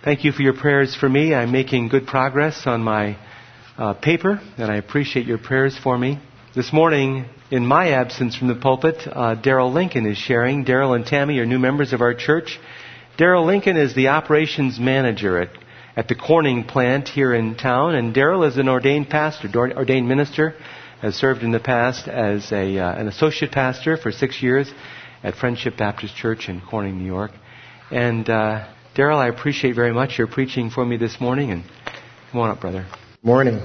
Thank you for your prayers for me. I'm making good progress on my paper, and I appreciate your prayers for me. This morning, in my absence from the pulpit, Daryl Lincoln is sharing. Daryl and Tammy are new members of our church. Daryl Lincoln is the operations manager at the Corning plant here in town, and Daryl is an ordained pastor, ordained minister, has served in the past as an associate pastor for 6 years at Friendship Baptist Church in Corning, New York. And Daryl, I appreciate very much your preaching for me this morning, and come on up, brother. Morning.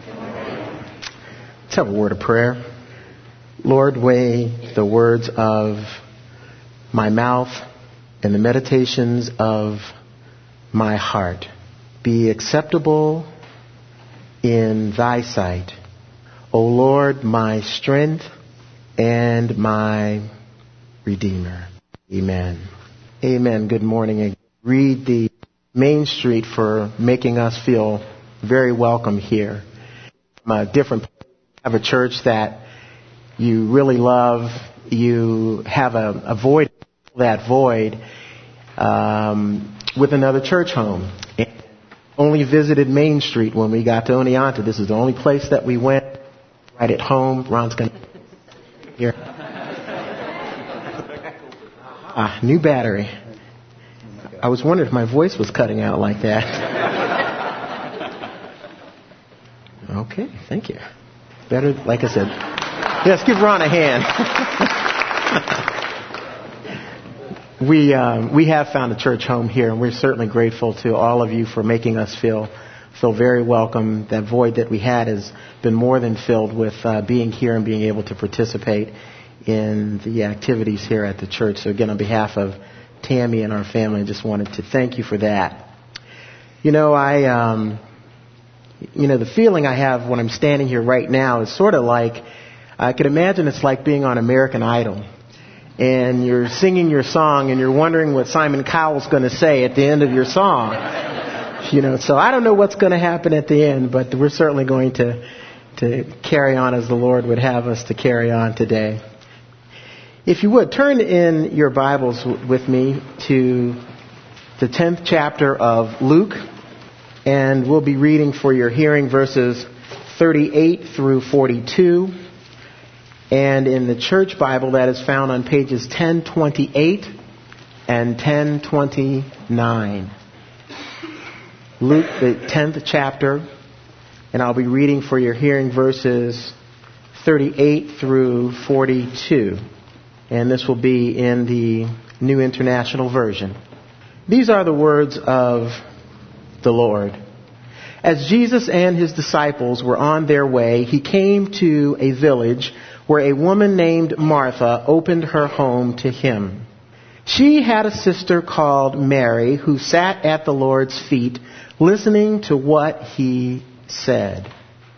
Let's have a word of prayer. Lord, weigh the words of my mouth and the meditations of my heart be acceptable in thy sight. O Lord, my strength and my Redeemer. Amen. Amen. Good morning. Read the Main Street for making us feel very welcome here. I'm a different of a church that you really love. You have a void, that void, with another church home. And only visited Main Street when we got to Oneonta. This is the only place that we went. Right at home. Ron's going to here. New battery. I was wondering if my voice was cutting out like that. Okay, thank you. Better, like I said. Yes, give Ron a hand. We have found a church home here, and we're certainly grateful to all of you for making us feel very welcome. That void that we had has been more than filled with being here and being able to participate in the activities here at the church. So again, on behalf of Tammy and our family, I just wanted to thank you for that. You know, the feeling I have when I'm standing here right now is sort of like, I could imagine it's like being on American Idol. And you're singing your song and you're wondering what Simon Cowell's going to say at the end of your song. You know, so I don't know what's going to happen at the end, but we're certainly going to carry on as the Lord would have us to carry on today. If you would, turn in your Bibles with me to the 10th chapter of Luke, and we'll be reading for your hearing verses 38 through 42. And in the church Bible, that is found on pages 1028 and 1029. Luke, the 10th chapter, and I'll be reading for your hearing verses 38 through 42. And this will be in the New International Version. These are the words of the Lord. As Jesus and his disciples were on their way, he came to a village where a woman named Martha opened her home to him. She had a sister called Mary who sat at the Lord's feet listening to what he said.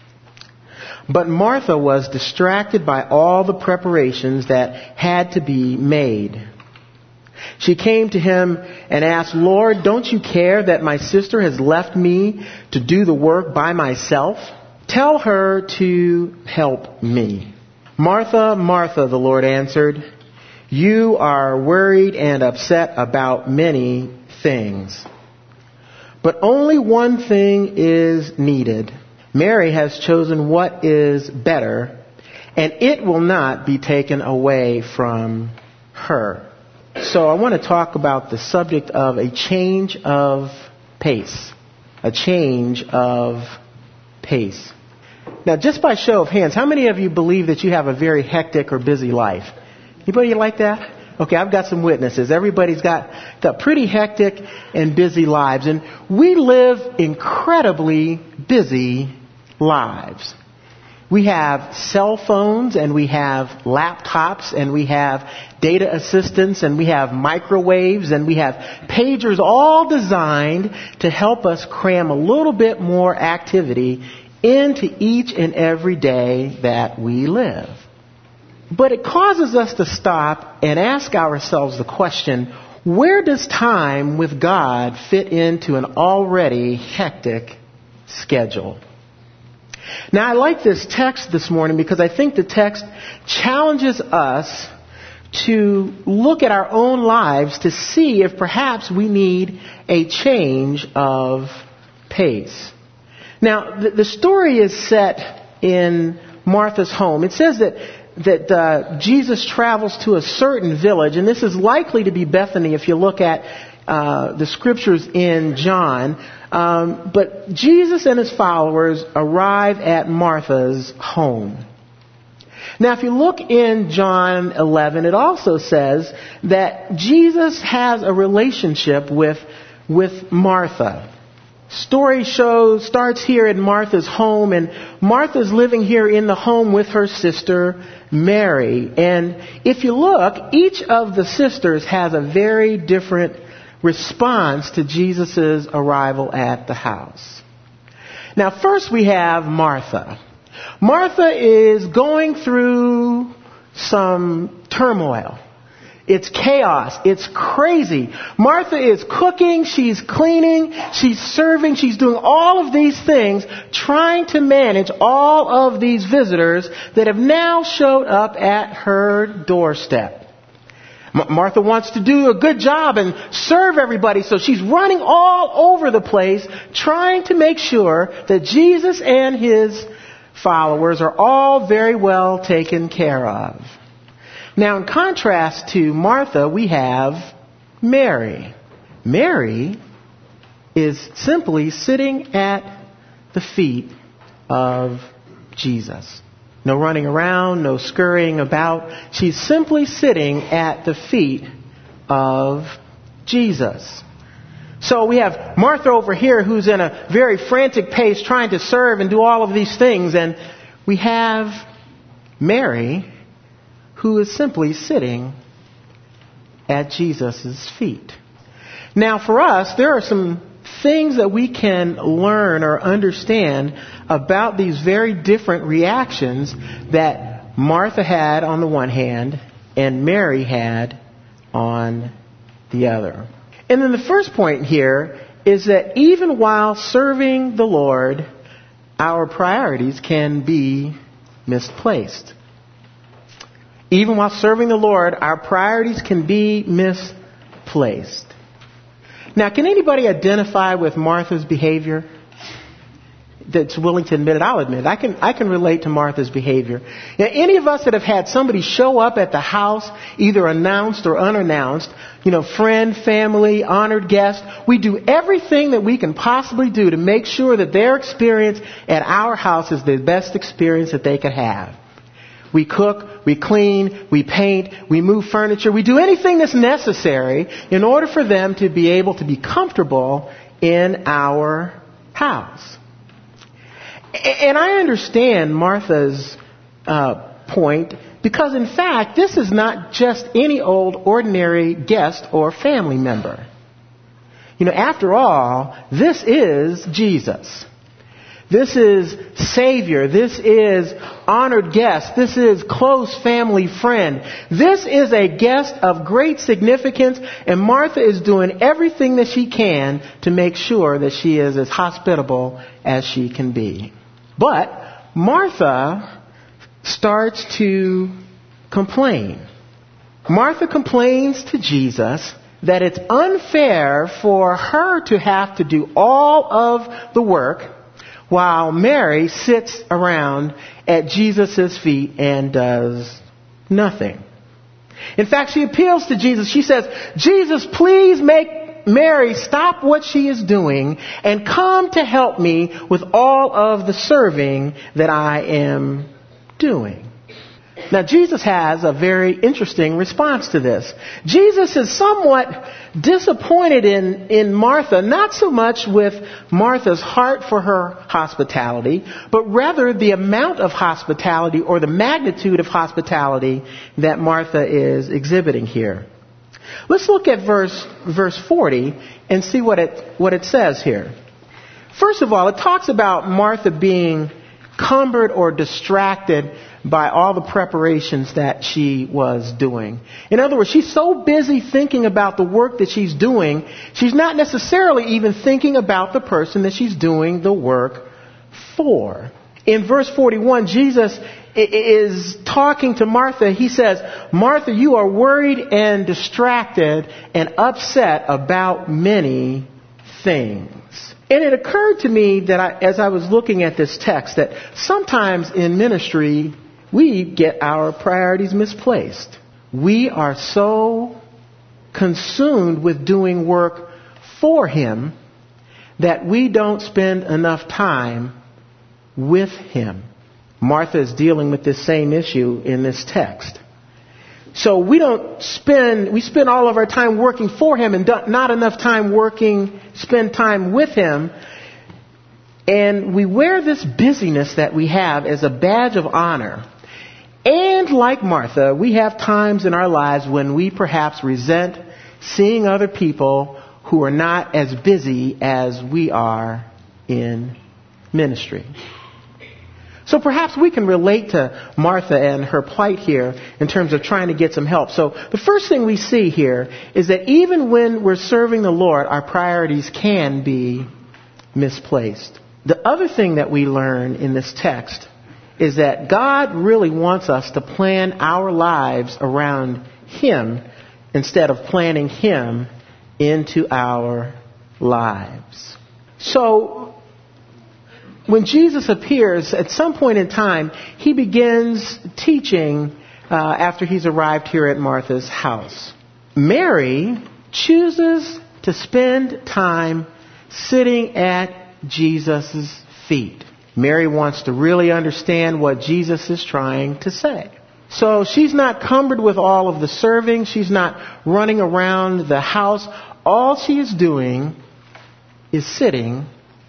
But Martha was distracted by all the preparations that had to be made. She came to him and asked, "Lord, don't you care that my sister has left me to do the work by myself? Tell her to help me." "Martha, Martha," the Lord answered, "you are worried and upset about many things. But only one thing is needed. Mary has chosen what is better, and it will not be taken away from her." So I want to talk about the subject of a change of pace. A change of pace. Now, just by show of hands, how many of you believe that you have a very hectic or busy life? Anybody like that? Okay, I've got some witnesses. Everybody's got pretty hectic and busy lives. And we live incredibly busy lives. We have cell phones, and we have laptops, and we have data assistants, and we have microwaves, and we have pagers, all designed to help us cram a little bit more activity into each and every day that we live. But it causes us to stop and ask ourselves the question, where does time with God fit into an already hectic schedule? Now, I like this text this morning because I think the text challenges us to look at our own lives to see if perhaps we need a change of pace. Now, the story is set in Martha's home. It says that Jesus travels to a certain village, and this is likely to be Bethany if you look at the scriptures in John. But Jesus and his followers arrive at Martha's home. Now, if you look in John 11, it also says that Jesus has a relationship with Martha. Story starts here in Martha's home, and Martha's living here in the home with her sister Mary. And if you look, each of the sisters has a very different response to Jesus' arrival at the house. Now, first we have Martha. Martha is going through some turmoil. It's chaos. It's crazy. Martha is cooking. She's cleaning. She's serving. She's doing all of these things, trying to manage all of these visitors that have now showed up at her doorstep. Martha wants to do a good job and serve everybody, so she's running all over the place, trying to make sure that Jesus and his followers are all very well taken care of. Now, in contrast to Martha, we have Mary. Mary is simply sitting at the feet of Jesus. No running around, no scurrying about. She's simply sitting at the feet of Jesus. So we have Martha over here who's in a very frantic pace trying to serve and do all of these things. And we have Mary who is simply sitting at Jesus' feet. Now for us, there are some things that we can learn or understand about these very different reactions that Martha had on the one hand and Mary had on the other. And then the first point here is that even while serving the Lord, our priorities can be misplaced. Even while serving the Lord, our priorities can be misplaced. Now, can anybody identify with Martha's behavior that's willing to admit it? I'll admit it. I can relate to Martha's behavior. Now, any of us that have had somebody show up at the house, either announced or unannounced, friend, family, honored guest, we do everything that we can possibly do to make sure that their experience at our house is the best experience that they could have. We cook, we clean, we paint, we move furniture. We do anything that's necessary in order for them to be able to be comfortable in our house. And I understand Martha's point because, in fact, this is not just any old ordinary guest or family member. After all, this is Jesus. This is Savior. This is honored guest. This is close family friend. This is a guest of great significance, and Martha is doing everything that she can to make sure that she is as hospitable as she can be. But Martha starts to complain. Martha complains to Jesus that it's unfair for her to have to do all of the work while Mary sits around at Jesus' feet and does nothing. In fact, she appeals to Jesus. She says, Jesus, please make Mary stop what she is doing and come to help me with all of the serving that I am doing. Now, Jesus has a very interesting response to this. Jesus is somewhat disappointed in Martha, not so much with Martha's heart for her hospitality, but rather the amount of hospitality or the magnitude of hospitality that Martha is exhibiting here. Let's look at verse 40 and see what it says here. First of all, it talks about Martha being cumbered or distracted by all the preparations that she was doing. In other words, she's so busy thinking about the work that she's doing, she's not necessarily even thinking about the person that she's doing the work for. In verse 41, Jesus is talking to Martha. He says, Martha, you are worried and distracted and upset about many things. And it occurred to me that as I was looking at this text, that sometimes in ministry, we get our priorities misplaced. We are so consumed with doing work for Him that we don't spend enough time with Him. Martha is dealing with this same issue in this text. So we spend all of our time working for Him and not enough time spend time with Him. And we wear this busyness that we have as a badge of honor. And like Martha, we have times in our lives when we perhaps resent seeing other people who are not as busy as we are in ministry. So perhaps we can relate to Martha and her plight here in terms of trying to get some help. So the first thing we see here is that even when we're serving the Lord, our priorities can be misplaced. The other thing that we learn in this text is that God really wants us to plan our lives around Him instead of planning Him into our lives. So when Jesus appears, at some point in time, He begins teaching after He's arrived here at Martha's house. Mary chooses to spend time sitting at Jesus' feet. Mary wants to really understand what Jesus is trying to say. So she's not cumbered with all of the serving. She's not running around the house. All she is doing is sitting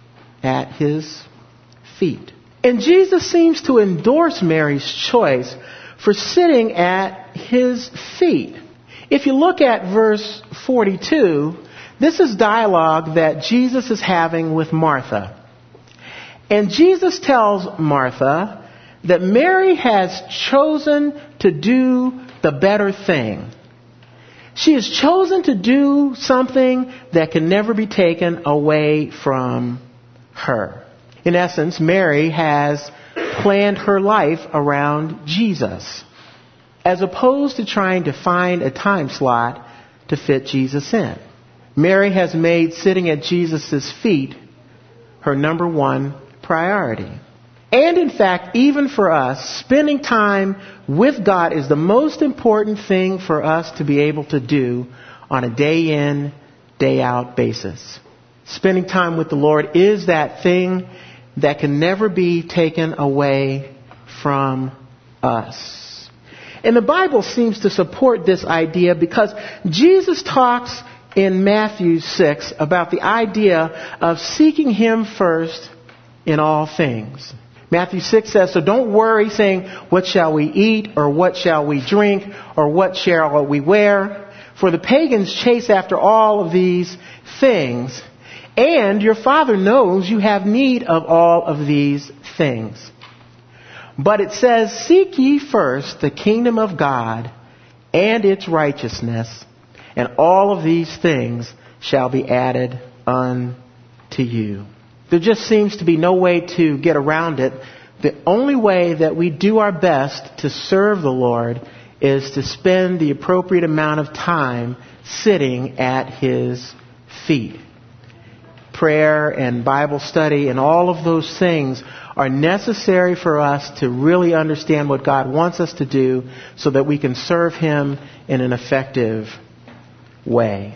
at His feet. And Jesus seems to endorse Mary's choice for sitting at His feet. If you look at verse 42, this is dialogue that Jesus is having with Martha. And Jesus tells Martha that Mary has chosen to do the better thing. She has chosen to do something that can never be taken away from her. In essence, Mary has planned her life around Jesus, as opposed to trying to find a time slot to fit Jesus in. Mary has made sitting at Jesus' feet her number one priority. And in fact, even for us, spending time with God is the most important thing for us to be able to do on a day in, day out basis. Spending time with the Lord is that thing that can never be taken away from us. And the Bible seems to support this idea because Jesus talks in Matthew 6 about the idea of seeking Him first in all things. Matthew 6 says, so don't worry saying, what shall we eat, or what shall we drink, or what shall we wear? For the pagans chase after all of these things, and your Father knows you have need of all of these things. But it says, seek ye first the kingdom of God and its righteousness, and all of these things shall be added unto you. There just seems to be no way to get around it. The only way that we do our best to serve the Lord is to spend the appropriate amount of time sitting at His feet. Prayer and Bible study and all of those things are necessary for us to really understand what God wants us to do so that we can serve Him in an effective way.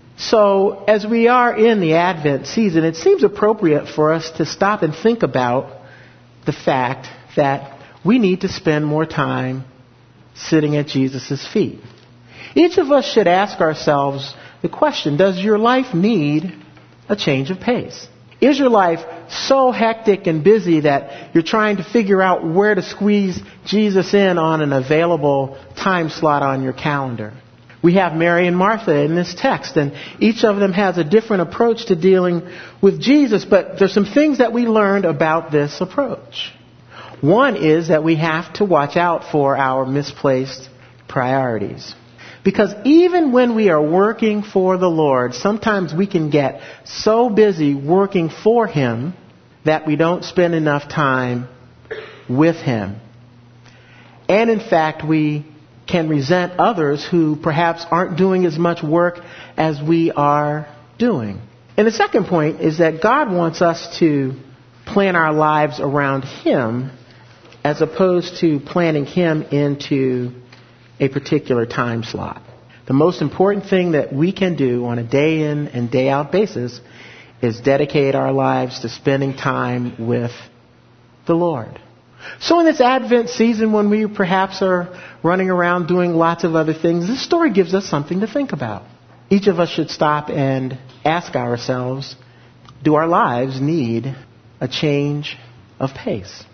So, as we are in the Advent season, it seems appropriate for us to stop and think about the fact that we need to spend more time sitting at Jesus' feet. Each of us should ask ourselves the question, does your life need a change of pace? Is your life so hectic and busy that you're trying to figure out where to squeeze Jesus in on an available time slot on your calendar? We have Mary and Martha in this text, and each of them has a different approach to dealing with Jesus, but there's some things that we learned about this approach. One is that we have to watch out for our misplaced priorities. Because even when we are working for the Lord, sometimes we can get so busy working for Him that we don't spend enough time with Him. And in fact, we can resent others who perhaps aren't doing as much work as we are doing. And the second point is that God wants us to plan our lives around Him as opposed to planning Him into a particular time slot. The most important thing that we can do on a day in and day out basis is dedicate our lives to spending time with the Lord. So in this Advent season, when we perhaps are running around doing lots of other things, this story gives us something to think about. Each of us should stop and ask ourselves, do our lives need a change of pace?